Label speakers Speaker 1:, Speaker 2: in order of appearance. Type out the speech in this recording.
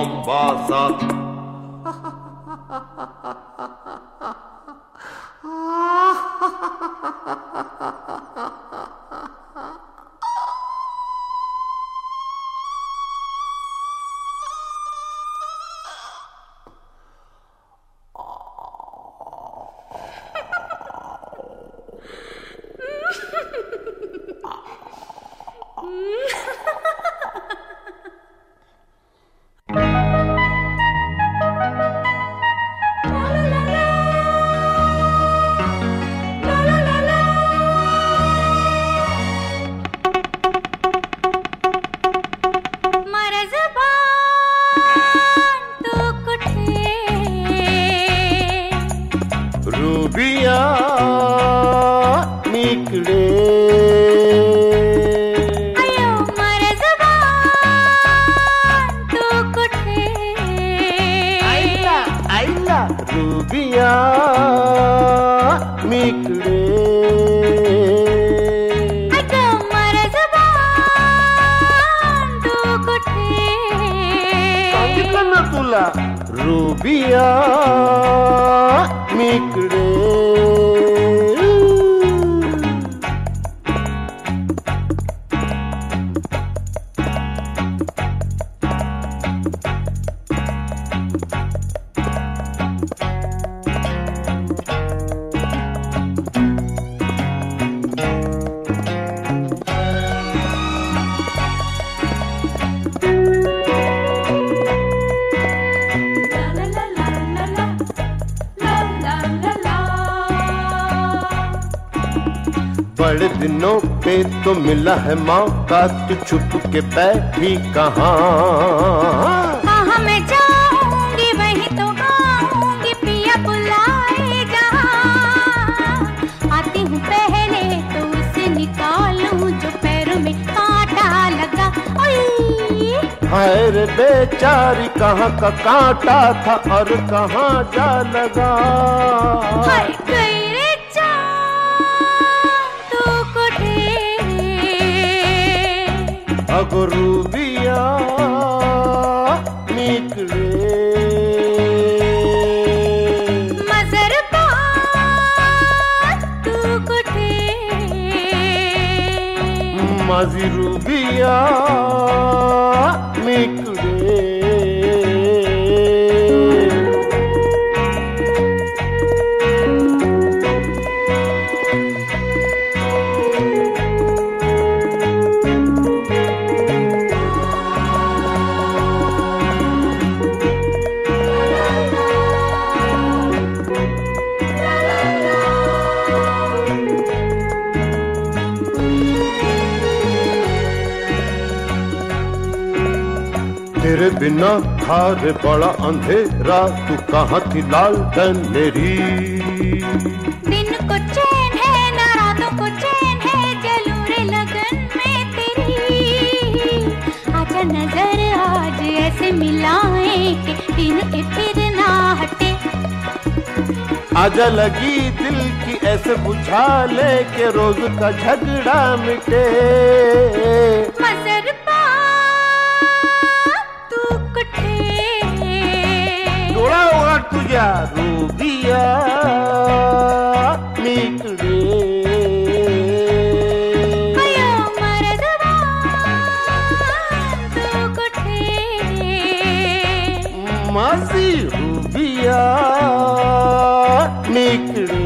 Speaker 1: Mombasa. Rubia निकले
Speaker 2: अयो मरे ज़बान तो कुठे
Speaker 1: आइला आइला रूबिया निकले
Speaker 2: अयो मरे ज़बान तो कुठे
Speaker 1: सांगितलं ना तुला रूबिया निकले बड़े दिनों पे तो मिला है मौका, तू छुप के बैठी कहाँ?
Speaker 2: कहाँ मैं जाऊंगी वहीं तो आऊंगी, पिया बुलाए जहाँ। आती हूँ पहले तो उसे निकालूं जो पैरों में कांटा लगा। ओए
Speaker 1: हाय रे बेचारी, कहाँ का कांटा था और कहाँ जा लगा।
Speaker 2: हाय गई रे जान तू कुठे,
Speaker 1: अब रूबिया निकले
Speaker 2: मजरबान तू कुठे,
Speaker 1: माजी रूबिया निकले। तेरे बिना था रे बड़ा अंधेरा, तू कहाँ थी लालटेन मेरी?
Speaker 2: दिन को चैन है ना रातों को चैन है, जलूं रे लगन में तेरी। आजा नजर आज ऐसे मिलाएं कि दिन के फिर ना हटे।
Speaker 1: आजा लगी दिल की ऐसे बुझा ले के रोज का झगड़ा मिटे।
Speaker 2: तू कुठे,
Speaker 1: डोळा ओळा तुझ्या रूबिया निकले।
Speaker 2: अयो मरे ज़बान तू कुठे,
Speaker 1: मासी रूबिया निकले।